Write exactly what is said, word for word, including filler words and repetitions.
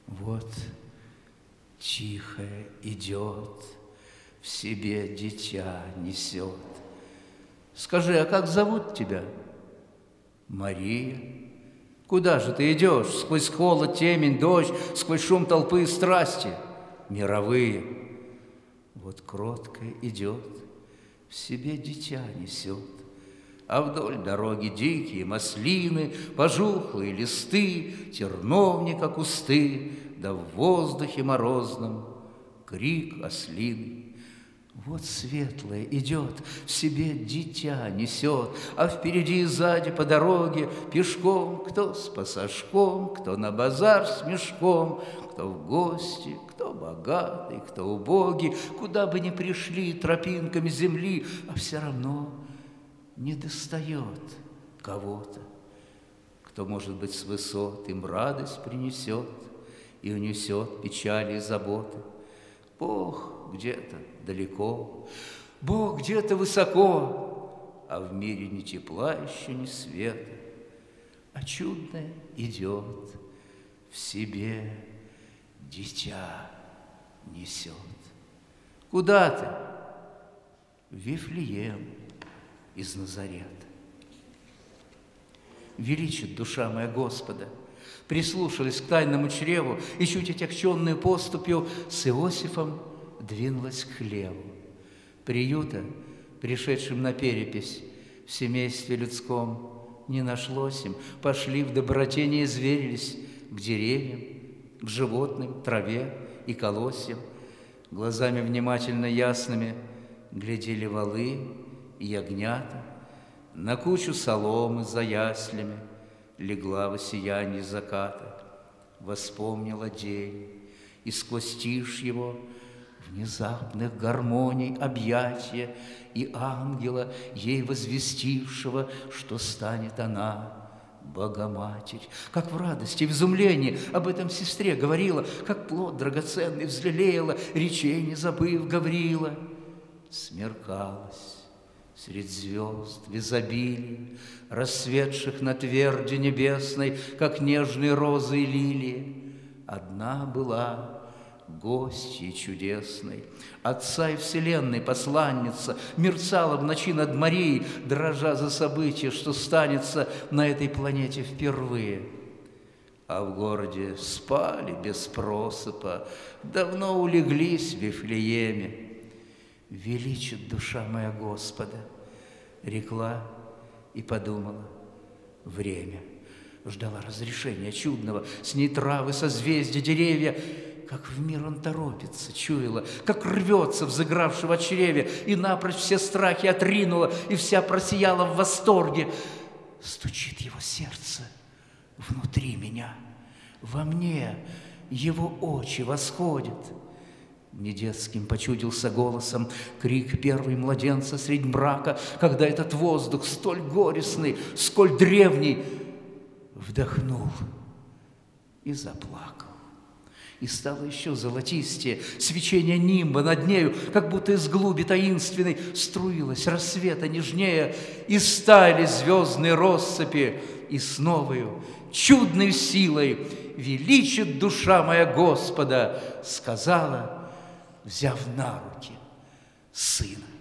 Вот тихо идет, в себе дитя несет. Скажи, а как зовут тебя? Мария. Куда же ты идешь? Сквозь холод, темень, дождь, сквозь шум толпы и страсти мировые. Вот кротко идет, в себе дитя несет, а вдоль дороги дикие маслины, пожухлые листы, терновника кусты, да в воздухе морозном крик ослиный. Вот светлое идет, в себе дитя несет, а впереди и сзади по дороге пешком, кто с пассажком, кто на базар с мешком, кто в гости, кто богатый, кто убогий, куда бы ни пришли тропинками земли, а все равно не достает кого-то, кто, может быть, с высот им радость принесет и унесет печали и заботы. Бог где-то далеко, Бог где-то высоко, а в мире ни тепла еще, ни света, а чудное идет, в себе дитя несет. Куда ты? В Вифлеем из Назарета. Величит душа моя Господа, прислушалась к тайному чреву и, чуть отягченную поступью, с Иосифом двинулась к хлеву. Приюта, пришедшим на перепись, в семействе людском не нашлось им. Пошли в доброте, не изверились к деревьям, к животным, траве и колосьям. Глазами внимательно ясными глядели волы и ягнята. На кучу соломы за яслями легла во сиянии заката. Воспомнила день, и сквозь тишь его внезапных гармоний объятия и ангела, ей возвестившего, что станет она Богоматерь. Как в радости, в изумлении об этом сестре говорила, как плод драгоценный взлелеяла, речей не забыв Гаврила. Смеркалось средь звезд в изобилии, рассветших на тверди небесной, как нежные розы и лилии. Одна была гостьей чудесной, Отца и Вселенной посланница, мерцала в ночи над Марией, дрожа за события, что станется на этой планете впервые. А в городе спали без просыпа, давно улеглись в Вифлееме. Величит душа моя Господа, рекла и подумала. Время ждала разрешения чудного, с ней травы, созвездия, деревья. Как в мир он торопится, чуяла, как рвется взыгравшего чреве, и напрочь все страхи отринула, и вся просияла в восторге. Стучит его сердце внутри меня, во мне его очи восходят. Не детским почудился голосом крик первой младенца средь мрака, когда этот воздух столь горестный, сколь древний, вдохнул и заплакал. И стало еще золотистее свечение нимба над нею, как будто из глуби таинственной струилось рассвета нежнее, и стали звездные россыпи, и с новою чудной силой величит душа моя Господа, сказала, взяв на руки сына.